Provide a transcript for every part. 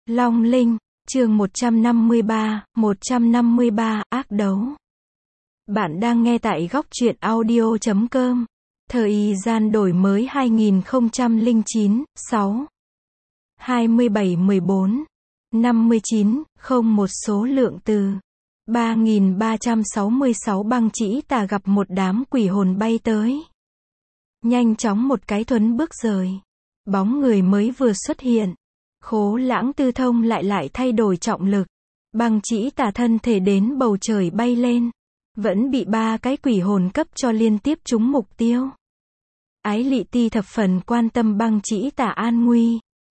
Long Linh, chương 153, ác đấu. Bạn đang nghe tại góc truyện audio.com. Thời gian đổi mới 2009, 6. 2714. 59, không một số lượng từ. 3366 băng chỉ tà gặp một đám quỷ hồn bay tới. Nhanh chóng một cái thuấn bước rời. Bóng người mới vừa xuất hiện. Khố Lãng Tư Thông lại thay đổi trọng lực. Băng chỉ tà thân thể đến bầu trời bay lên. Vẫn bị ba cái quỷ hồn cấp cho liên tiếp trúng mục tiêu. Ái Lị Ti thập phần quan tâm băng chỉ tà an nguy.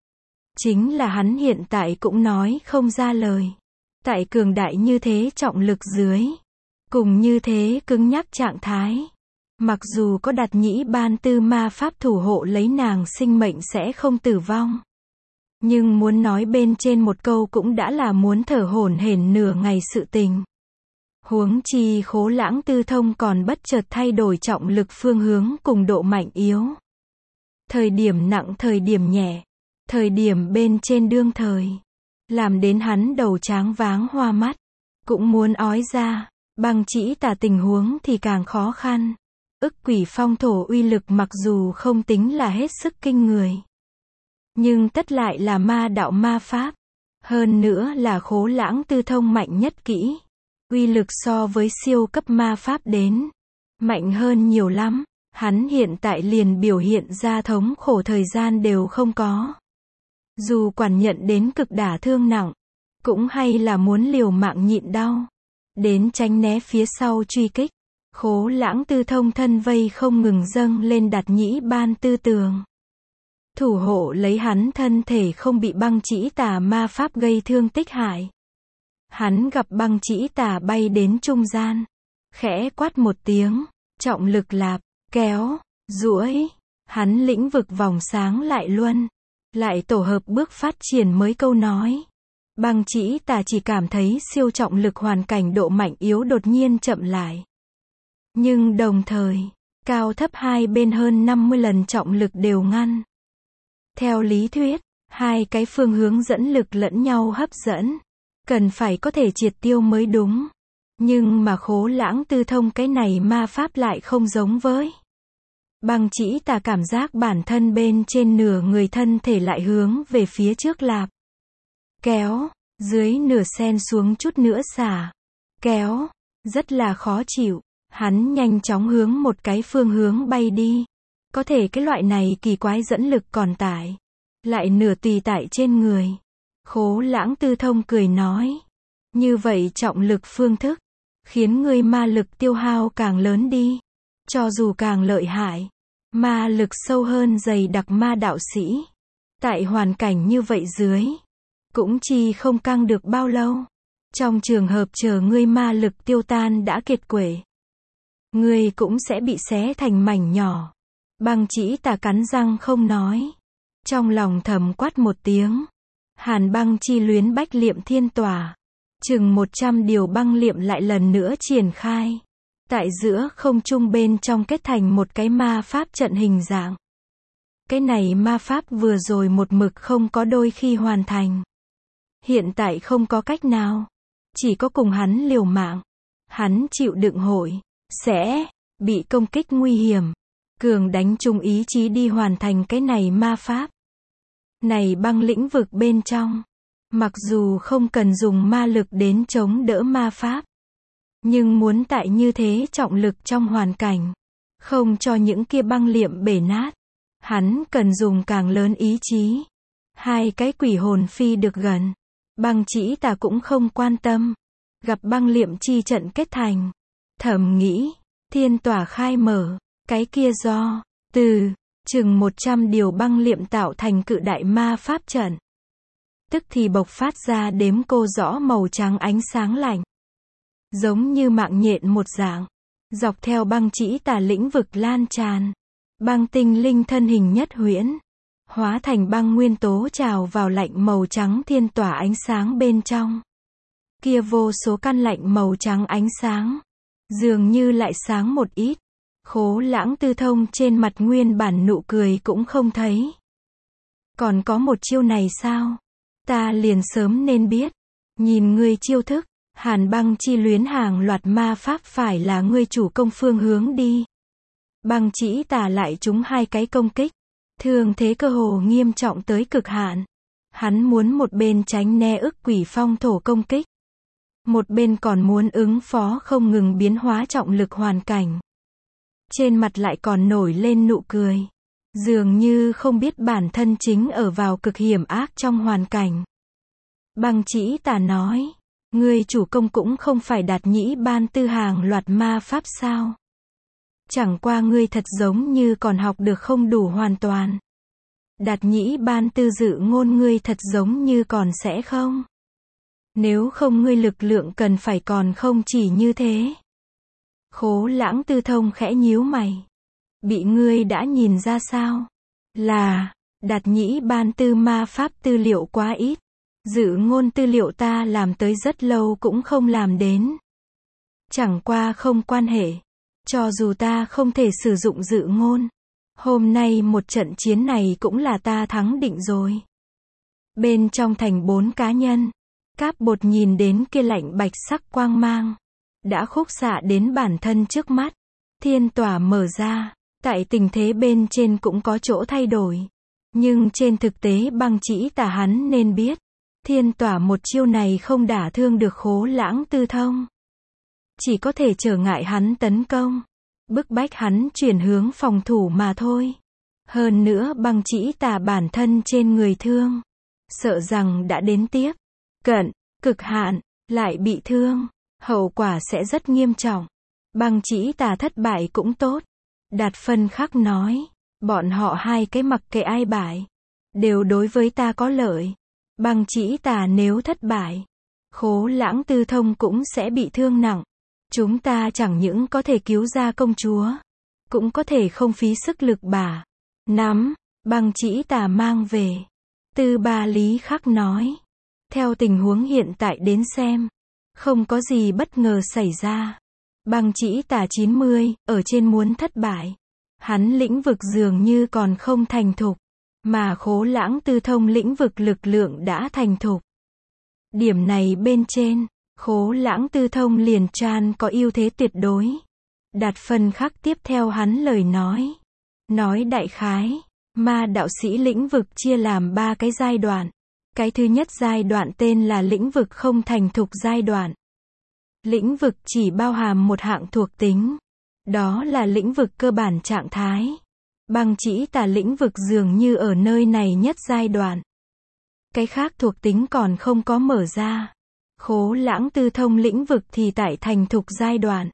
Chính là hắn hiện tại cũng nói không ra lời. Tại cường đại như thế trọng lực dưới. Cùng như thế cứng nhắc trạng thái. Mặc dù có Đạt Nhĩ ban tư ma pháp thủ hộ lấy nàng sinh mệnh sẽ không tử vong. Nhưng muốn nói bên trên một câu cũng đã là muốn thở hổn hển nửa ngày sự tình. Huống chi Khố Lãng Tư Thông còn bất chợt thay đổi trọng lực phương hướng cùng độ mạnh yếu. Thời điểm nặng thời điểm nhẹ. Thời điểm bên trên đương thời. Làm đến hắn đầu tráng váng hoa mắt. Cũng muốn ói ra. Băng chỉ tà tình huống thì càng khó khăn. Ức quỷ phong thổ uy lực mặc dù không tính là hết sức kinh người. Nhưng tất lại là ma đạo ma pháp. Hơn nữa là Khố Lãng Tư Thông mạnh nhất kỹ. Uy lực so với siêu cấp ma pháp đến. Mạnh hơn nhiều lắm. Hắn hiện tại liền biểu hiện ra thống khổ thời gian đều không có. Dù quản nhận đến cực đả thương nặng. Cũng hay là muốn liều mạng nhịn đau. Đến tránh né phía sau truy kích. Khố Lãng Tư Thông thân vây không ngừng dâng lên Đạt Nhĩ ban tư tường. Thủ hộ lấy hắn thân thể không bị băng chỉ tà ma pháp gây thương tích hại. Hắn gặp băng chỉ tà bay đến trung gian. Khẽ quát một tiếng. Trọng lực lạp, kéo, duỗi. Hắn lĩnh vực vòng sáng lại luân. Lại tổ hợp bước phát triển mới câu nói. Băng chỉ tà chỉ cảm thấy siêu trọng lực hoàn cảnh độ mạnh yếu đột nhiên chậm lại. Nhưng đồng thời, cao thấp hai bên hơn 50 lần trọng lực đều ngăn. Theo lý thuyết, hai cái phương hướng dẫn lực lẫn nhau hấp dẫn. Cần phải có thể triệt tiêu mới đúng. Nhưng mà Khố Lãng Tư Thông cái này ma pháp lại không giống với. Băng chỉ tà cảm giác bản thân bên trên nửa người thân thể lại hướng về phía trước lạp. Kéo, dưới nửa sen xuống chút nữa xả. Kéo, rất là khó chịu. Hắn nhanh chóng hướng một cái phương hướng bay đi. Có thể cái loại này kỳ quái dẫn lực còn tại. Lại nửa tùy tại trên người. Khố Lãng Tư Thông cười nói. Như vậy trọng lực phương thức. Khiến ngươi ma lực tiêu hao càng lớn đi. Cho dù càng lợi hại. Ma lực sâu hơn dày đặc ma đạo sĩ. Tại hoàn cảnh như vậy dưới. Cũng chi không căng được bao lâu. Trong trường hợp chờ ngươi ma lực tiêu tan đã kiệt quệ. Ngươi cũng sẽ bị xé thành mảnh nhỏ. Băng chỉ tà cắn răng không nói. Trong lòng thầm quát một tiếng. Hàn băng chi luyến bách liệm thiên tỏa. Chừng 100 điều băng liệm lại lần nữa triển khai. Tại giữa không trung bên trong kết thành một cái ma pháp trận hình dạng. Cái này ma pháp vừa rồi một mực không có đôi khi hoàn thành. Hiện tại không có cách nào. Chỉ có cùng hắn liều mạng. Hắn chịu đựng hội. Sẽ bị công kích nguy hiểm. Cường đánh chung ý chí đi hoàn thành cái này ma pháp. Này băng lĩnh vực bên trong. Mặc dù không cần dùng ma lực đến chống đỡ ma pháp. Nhưng muốn tại như thế trọng lực trong hoàn cảnh. Không cho những kia băng liệm bể nát. Hắn cần dùng càng lớn ý chí. Hai cái quỷ hồn phi được gần. Băng chỉ tà cũng không quan tâm. Gặp băng liệm chi trận kết thành. Thầm nghĩ. Thiên tỏa khai mở. Cái kia do. Từ. Chừng 100 điều băng liệm tạo thành cự đại ma pháp trận. Tức thì bộc phát ra đếm cô rõ màu trắng ánh sáng lạnh. Giống như mạng nhện một dạng. Dọc theo băng chỉ tà lĩnh vực lan tràn. Băng tinh linh thân hình nhất huyễn. Hóa thành băng nguyên tố trào vào lạnh màu trắng thiên tỏa ánh sáng bên trong. Kia vô số căn lạnh màu trắng ánh sáng. Dường như lại sáng một ít. Khố Lãng Tư Thông trên mặt nguyên bản nụ cười cũng không thấy. Còn có một chiêu này sao? Ta liền sớm nên biết. Nhìn ngươi chiêu thức, Hàn Băng Chi luyến hàng loạt ma pháp phải là ngươi chủ công phương hướng đi. Băng Chỉ Tà lại trúng hai cái công kích. Thương thế cơ hồ nghiêm trọng tới cực hạn. Hắn muốn một bên tránh né ức quỷ phong thổ công kích. Một bên còn muốn ứng phó không ngừng biến hóa trọng lực hoàn cảnh. Trên mặt lại còn nổi lên nụ cười. Dường như không biết bản thân chính ở vào cực hiểm ác trong hoàn cảnh. Băng Chỉ Tà nói, ngươi chủ công cũng không phải Đạt Nhĩ ban tư hàng loạt ma pháp sao? Chẳng qua ngươi thật giống như còn học được không đủ hoàn toàn. Đạt Nhĩ ban tư dự ngôn ngươi thật giống như còn sẽ không. Nếu không ngươi lực lượng cần phải còn không chỉ như thế. Khố Lãng Tư Thông khẽ nhíu mày. Bị ngươi đã nhìn ra sao? Là, Đạt Nhĩ ban tư ma pháp tư liệu quá ít. Dự ngôn tư liệu ta làm tới rất lâu cũng không làm đến. Chẳng qua không quan hệ. Cho dù ta không thể sử dụng dự ngôn. Hôm nay một trận chiến này cũng là ta thắng định rồi. Bên trong thành 4 cá nhân. Cáp Bột nhìn đến kia lạnh bạch sắc quang mang. Đã khúc xạ đến bản thân trước mắt. Thiên tỏa mở ra. Tại tình thế bên trên cũng có chỗ thay đổi. Nhưng trên thực tế Băng Chỉ Tà hắn nên biết. Thiên tỏa một chiêu này không đả thương được Khố Lãng Tư Thông. Chỉ có thể trở ngại hắn tấn công. Bức bách hắn chuyển hướng phòng thủ mà thôi. Hơn nữa Băng Chỉ Tà bản thân trên người thương. Sợ rằng đã đến tiếp. Cận, cực hạn, lại bị thương. Hậu quả sẽ rất nghiêm trọng. Băng Chỉ Tà thất bại cũng tốt. Đạt Phân Khắc nói. Bọn họ hai cái mặc kệ ai bại. Đều đối với ta có lợi. Băng Chỉ Tà nếu thất bại. Khố Lãng Tư Thông cũng sẽ bị thương nặng. Chúng ta chẳng những có thể cứu ra công chúa. Cũng có thể không phí sức lực bả. Nắm, Băng Chỉ Tà mang về. Tư Ba Lý Khắc nói. Theo tình huống hiện tại đến xem. Không có gì bất ngờ xảy ra. Băng Chỉ Tà 90, ở trên muốn thất bại. Hắn lĩnh vực dường như còn không thành thục. Mà Khố Lãng Tư Thông lĩnh vực lực lượng đã thành thục. Điểm này bên trên, Khố Lãng Tư Thông liền tràn có ưu thế tuyệt đối. Đạt Phân Khắc tiếp theo hắn lời nói. Nói đại khái, ma đạo sĩ lĩnh vực chia làm 3 cái giai đoạn. Cái thứ nhất giai đoạn tên là lĩnh vực không thành thục giai đoạn. Lĩnh vực chỉ bao hàm một hạng thuộc tính. Đó là lĩnh vực cơ bản trạng thái. Băng Chỉ Tà lĩnh vực dường như ở nơi này nhất giai đoạn. Cái khác thuộc tính còn không có mở ra. Khố Lãng Tư Thông lĩnh vực thì tại thành thục giai đoạn.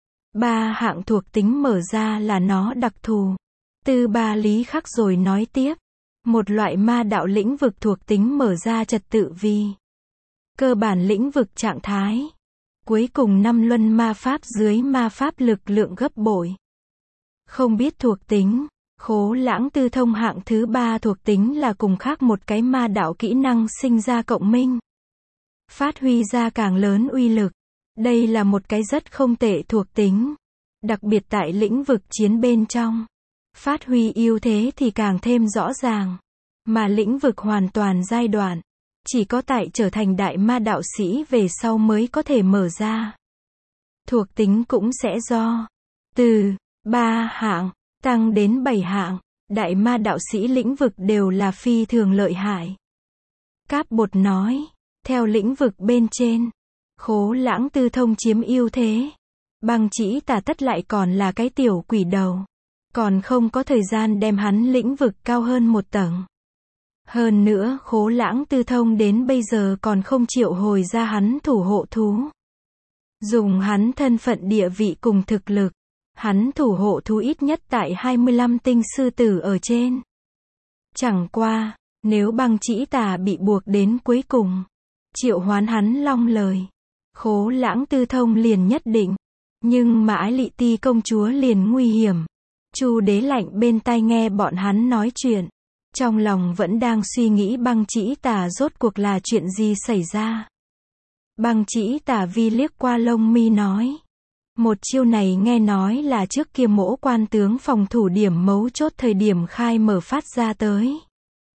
3 hạng thuộc tính mở ra là nó đặc thù. Tư Ba Lý Khắc rồi nói tiếp. Một loại ma đạo lĩnh vực thuộc tính mở ra trật tự vi. Cơ bản lĩnh vực trạng thái. Cuối cùng 5 luân ma pháp dưới ma pháp lực lượng gấp bội. Không biết thuộc tính. Khố Lãng Tư Thông hạng thứ 3 thuộc tính là cùng khác một cái ma đạo kỹ năng sinh ra cộng minh. Phát huy ra càng lớn uy lực. Đây là một cái rất không tệ thuộc tính. Đặc biệt tại lĩnh vực chiến bên trong. Phát huy ưu thế thì càng thêm rõ ràng. Mà lĩnh vực hoàn toàn giai đoạn. Chỉ có tại trở thành đại ma đạo sĩ về sau mới có thể mở ra. Thuộc tính cũng sẽ do. Từ 3 hạng. Tăng đến 7 hạng. Đại ma đạo sĩ lĩnh vực đều là phi thường lợi hại. Cáp Bột nói. Theo lĩnh vực bên trên. Khố Lãng Tư Thông chiếm ưu thế. Băng Chỉ Tà tất lại còn là cái tiểu quỷ đầu. Còn không có thời gian đem hắn lĩnh vực cao hơn một tầng. Hơn nữa Khố Lãng Tư Thông đến bây giờ còn không triệu hồi ra hắn thủ hộ thú. Dùng hắn thân phận địa vị cùng thực lực. Hắn thủ hộ thú ít nhất tại 25 tinh sư tử ở trên. Chẳng qua, nếu Băng Chỉ Tà bị buộc đến cuối cùng. Triệu hoán hắn long lời. Khố Lãng Tư Thông liền nhất định. Nhưng mà Ái Lị Ti công chúa liền nguy hiểm. Chu Đế lạnh bên tai nghe bọn hắn nói chuyện. Trong lòng vẫn đang suy nghĩ Băng Chỉ Tà rốt cuộc là chuyện gì xảy ra. Băng Chỉ Tà vi liếc qua lông mi nói. Một chiêu này nghe nói là trước kia Mỗ quan tướng phòng thủ điểm mấu chốt thời điểm khai mở phát ra tới.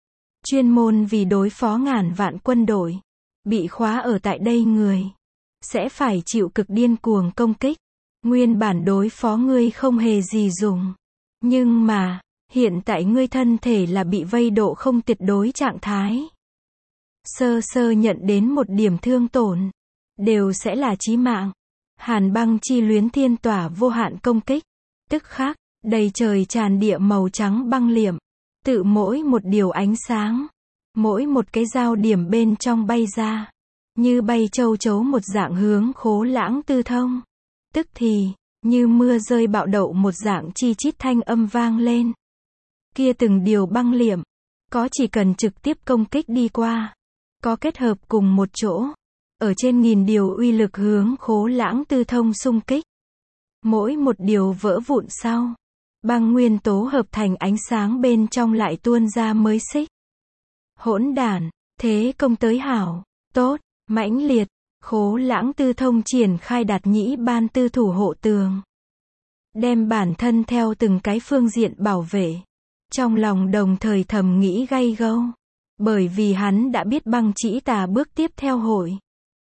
chuyên môn vì đối phó ngàn vạn quân đội. Bị khóa ở tại đây người sẽ phải chịu cực điên cuồng công kích. Nguyên bản đối phó ngươi không hề gì dùng. Nhưng mà, hiện tại ngươi thân thể là bị vây độ không tuyệt đối trạng thái. Sơ sơ nhận đến một điểm thương tổn, đều sẽ là chí mạng. Hàn băng chi luyến thiên tỏa vô hạn công kích. Tức khắc, đầy trời tràn địa màu trắng băng liệm. Tự mỗi một điều ánh sáng, mỗi một cái dao điểm bên trong bay ra. Như bay châu chấu một dạng hướng Khố Lãng Tư Thông. Tức thì, như mưa rơi bạo đậu một dạng chi chít thanh âm vang lên. Kia từng điều băng liệm, có chỉ cần trực tiếp công kích đi qua, có kết hợp cùng một chỗ, ở trên nghìn điều uy lực hướng Khố Lãng Tư Thông xung kích. Mỗi một điều vỡ vụn sau, băng nguyên tố hợp thành ánh sáng bên trong lại tuôn ra mới xích. Hỗn đản, thế công tới hảo, tốt, mãnh liệt. Khố Lãng Tư Thông triển khai Đạt Nhĩ Ban Tư thủ hộ tường. Đem bản thân theo từng cái phương diện bảo vệ. Trong lòng đồng thời thầm nghĩ gay gâu. Bởi vì hắn đã biết Băng Chỉ Tà bước tiếp theo hội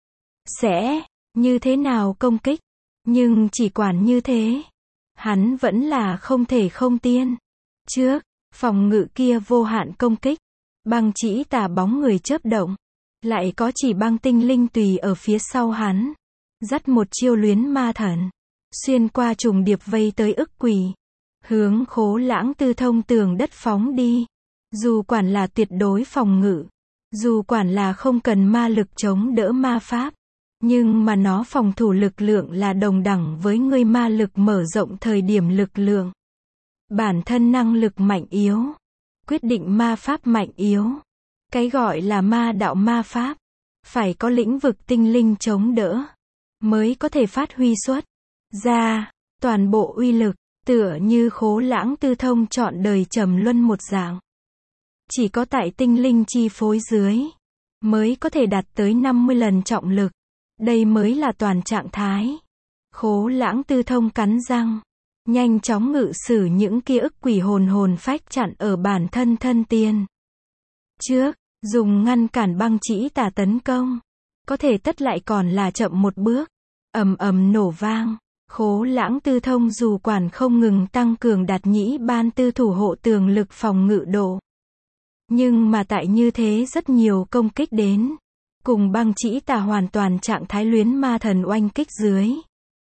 sẽ như thế nào công kích. Nhưng chỉ quản như thế, hắn vẫn là không thể không tiên. Trước, phòng ngự kia vô hạn công kích. Băng Chỉ Tà bóng người chớp động. Lại có chỉ băng tinh linh tùy ở phía sau hắn. Dắt một chiêu luyến ma thần. Xuyên qua trùng điệp vây tới ức quỷ. Hướng Khố Lãng Tư Thông tường đất phóng đi. Dù quản là tuyệt đối phòng ngự. Dù quản là không cần ma lực chống đỡ ma pháp. Nhưng mà nó phòng thủ lực lượng là đồng đẳng với người ma lực mở rộng thời điểm lực lượng. Bản thân năng lực mạnh yếu. Quyết định ma pháp mạnh yếu. Cái gọi là ma đạo ma pháp, phải có lĩnh vực tinh linh chống đỡ, mới có thể phát huy xuất ra toàn bộ uy lực, tựa như Khố Lãng Tư Thông trọn đời trầm luân một dạng. Chỉ có tại tinh linh chi phối dưới, mới có thể đạt tới 50 lần trọng lực. Đây mới là toàn trạng thái. Khố Lãng Tư Thông cắn răng, nhanh chóng ngự sử những kia ức quỷ hồn phách chặn ở bản thân thân tiên. Trước, dùng ngăn cản Băng Chỉ Tà tấn công. Có thể tất lại còn là chậm một bước. Ầm ầm nổ vang. Khố Lãng Tư Thông dù quản không ngừng tăng cường Đạt Nhĩ Ban Tư thủ hộ tường lực phòng ngự độ. Nhưng mà tại như thế rất nhiều công kích đến. Cùng Băng Chỉ Tà hoàn toàn trạng thái luyến ma thần oanh kích dưới.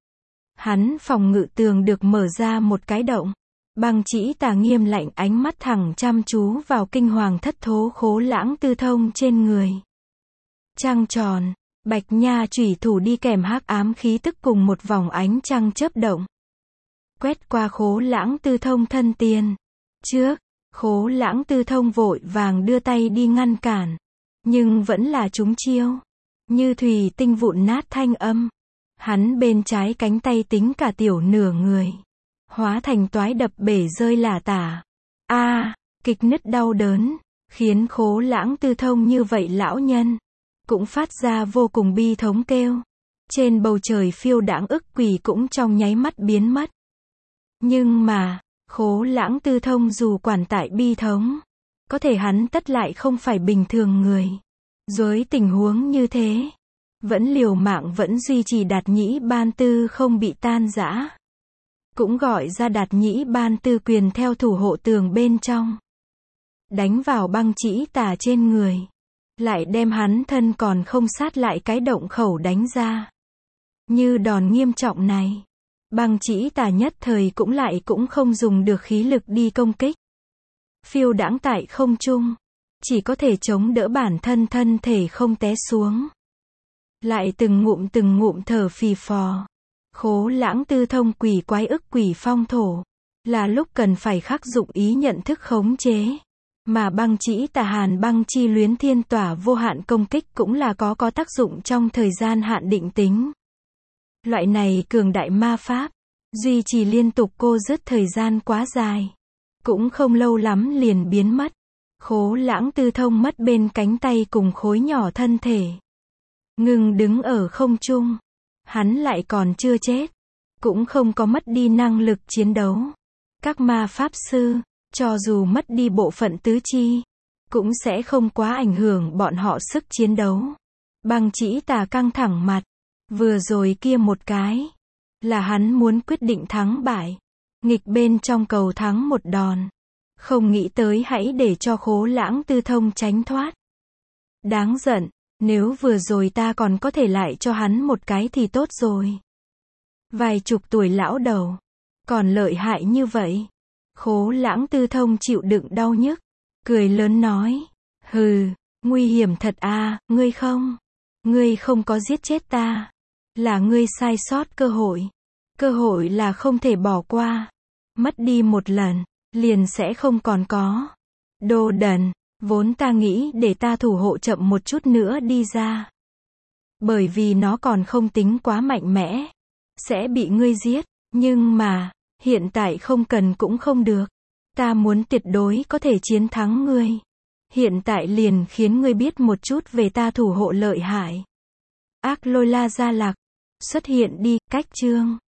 Hắn phòng ngự tường được mở ra một cái động. Băng Chỉ Tà nghiêm lạnh ánh mắt thẳng chăm chú vào kinh hoàng thất thố Khố Lãng Tư Thông trên người. Trăng tròn, bạch nha chủy thủ đi kèm hắc ám khí tức cùng một vòng ánh trăng chớp động. Quét qua Khố Lãng Tư Thông thân tiên. Trước, Khố Lãng Tư Thông vội vàng đưa tay đi ngăn cản. Nhưng vẫn là trúng chiêu. Như thủy tinh vụn nát thanh âm. Hắn bên trái cánh tay tính cả tiểu nửa người. Hóa thành toái đập bể rơi lả tả. Kịch nứt đau đớn. Khiến Khố Lãng Tư Thông như vậy lão nhân. Cũng phát ra vô cùng bi thống kêu. Trên bầu trời phiêu đãng ức quỷ cũng trong nháy mắt biến mất. Nhưng mà, Khố Lãng Tư Thông dù quản tại bi thống. Có thể hắn tất lại không phải bình thường người. Dưới tình huống như thế. Vẫn liều mạng vẫn duy trì Đạt Nhĩ Ban Tư không bị tan rã. Cũng gọi ra Đạt Nhĩ Ban Tư quyền theo thủ hộ tường bên trong. Đánh vào Băng Chỉ Tà trên người. Lại đem hắn thân còn không sát lại cái động khẩu đánh ra. Như đòn nghiêm trọng này. Băng Chỉ Tà nhất thời cũng không dùng được khí lực đi công kích. Phiêu đãng tại không trung. Chỉ có thể chống đỡ bản thân thân thể không té xuống. Lại từng ngụm thở phì phò. Khố Lãng Tư Thông quỷ quái ức quỷ phong thổ. Là lúc cần phải khắc dụng ý nhận thức khống chế. Mà Băng Chỉ Tà hàn băng chi luyến thiên tỏa vô hạn công kích cũng là có tác dụng trong thời gian hạn định tính. Loại này cường đại ma pháp. Duy trì liên tục cô dứt thời gian quá dài. Cũng không lâu lắm liền biến mất. Khố Lãng Tư Thông mất bên cánh tay cùng khối nhỏ thân thể. Ngừng đứng ở không trung. Hắn lại còn chưa chết. Cũng không có mất đi năng lực chiến đấu. Các ma pháp sư, cho dù mất đi bộ phận tứ chi, cũng sẽ không quá ảnh hưởng bọn họ sức chiến đấu. Băng Chỉ Tà căng thẳng mặt. Vừa rồi kia một cái, là hắn muốn quyết định thắng bại. Nghịch bên trong cầu thắng một đòn. Không nghĩ tới hãy để cho Khố Lãng Tư Thông tránh thoát. Đáng giận, nếu vừa rồi ta còn có thể lại cho hắn một cái thì tốt rồi. Vài chục tuổi lão đầu, còn lợi hại như vậy. Khố Lãng Tư Thông chịu đựng đau nhức, cười lớn nói, hừ, nguy hiểm thật à, ngươi không có giết chết ta, là ngươi sai sót cơ hội là không thể bỏ qua, mất đi một lần, liền sẽ không còn có. Đồ đần, vốn ta nghĩ để ta thủ hộ chậm một chút nữa đi ra. Bởi vì nó còn không tính quá mạnh mẽ, sẽ bị ngươi giết, nhưng mà, hiện tại không cần cũng không được. Ta muốn tuyệt đối có thể chiến thắng ngươi. Hiện tại liền khiến ngươi biết một chút về ta thủ hộ lợi hại. Ác Lôi La Gia Lạc, xuất hiện đi, cách chương.